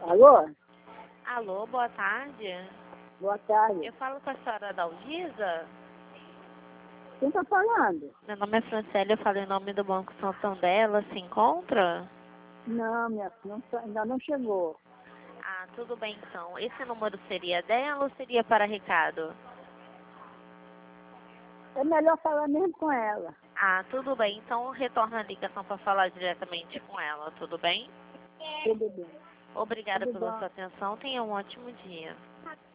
Alô? Alô, boa tarde. Boa tarde. Eu falo com a senhora Dalgisa. Quem está falando? Meu nome é Franciele, eu falo em nome do Banco Santander. Ela se encontra? Não, minha filha, ainda não chegou. Ah, tudo bem então. Esse número seria dela ou seria para recado? É melhor falar mesmo com ela. Ah, tudo bem. Então retorna a ligação para falar diretamente com ela, tudo bem? Tudo bem. Obrigada Tudo pela bom. sua atenção. Tenha um ótimo dia.